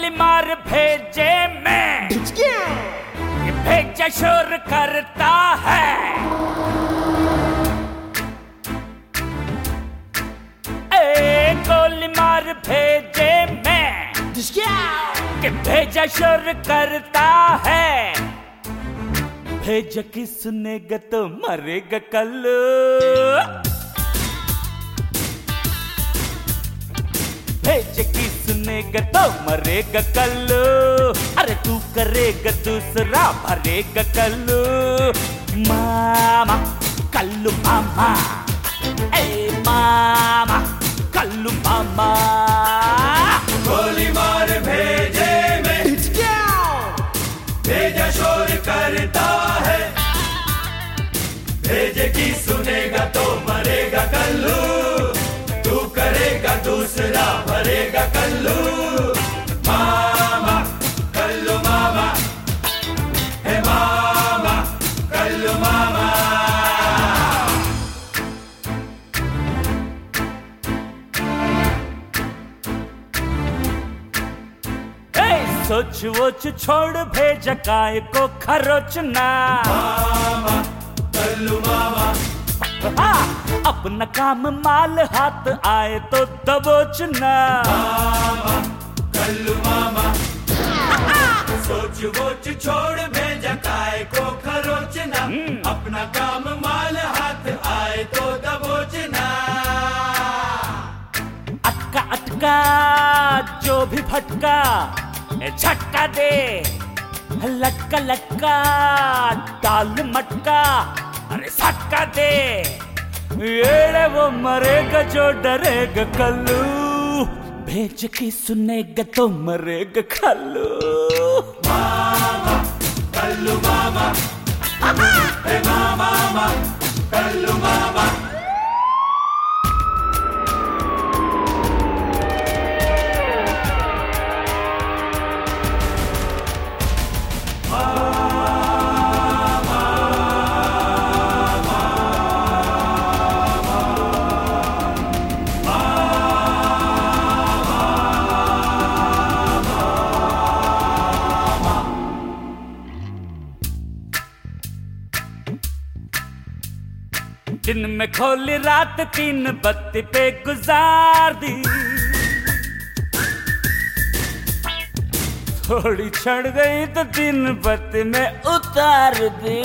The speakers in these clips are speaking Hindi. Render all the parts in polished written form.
गोली मार भेजे मैं, ये भेजा शोर करता है। ए गोली मार भेजे मैं, कि भेजा शोर करता है। भेजा की सुनेगा तो मरेगा कल, भेज की सुनेगा तो मरेगा कल। अरे तू करेगा दूसरा भरेगा कल। मामा कल्लू मामा, ए मामा कल्लू मामा। गोली मार भेजे में, भेजा शोर करता है। भेजे की सुनेगा तो मरेगा कल्लू, तू करेगा दूसरा भरेगा कल्लू। मामा कल्लू मामा, हे मामा कल्लू मामा। सोच वोच छोड़ भेजा काय को खरोचना। मामा कल्लू मामा, अपना काम माल हाथ आए तो दबोचना। मामा कल्लू मामा, सोच वोच छोड़ भेजा काय को खरोचना। अपना काम माल हाथ आए तो दबोचना। अटका अटका जो भी भटका झटका दे, लटका लटका डाल मटका। अरे सटका दे, येड़े वो मरेगा जो डरेगा कल्लू। भेज की सुनेगा तो मरेगा कल्लू। मामा कल्लू मामा, हे मामा कल्लू मामा। दिन में खोली रात 3 बत्ती पे गुजार दी। थोड़ी चढ़ गई तो 3 बत्ती में उतार दी।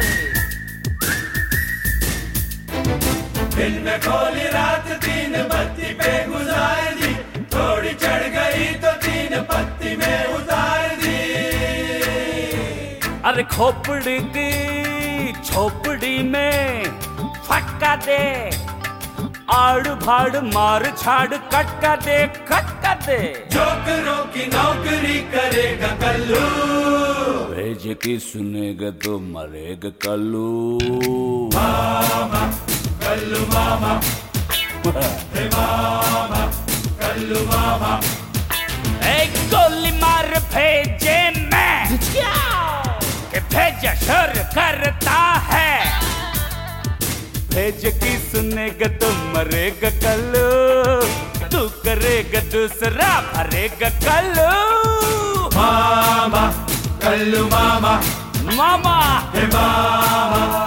दिन में खोली रात 3 बत्ती पे गुजार दी। थोड़ी चढ़ गई तो 3 बत्ती में उतार दी। अरे खोपड़ी की झोपड़ी में फटका दे, आड़ भाड़ मार छाड़ कटका दे, खटका दे। जोकरों की नौकरी करेगा कल्लू। भेज की सुनेगा तो मरेगा कल्लू। मामा कल्लू मामा, हे मामा कल्लू मामा। एक गोली मार भेजे मैं, कि भेजा शोर करता है। भेज की सुनेगा तो मरेगा कल्लू, तू करेगा दूसरा भरेगा कल्लू। मामा कल्लू मामा, मामा हे मामा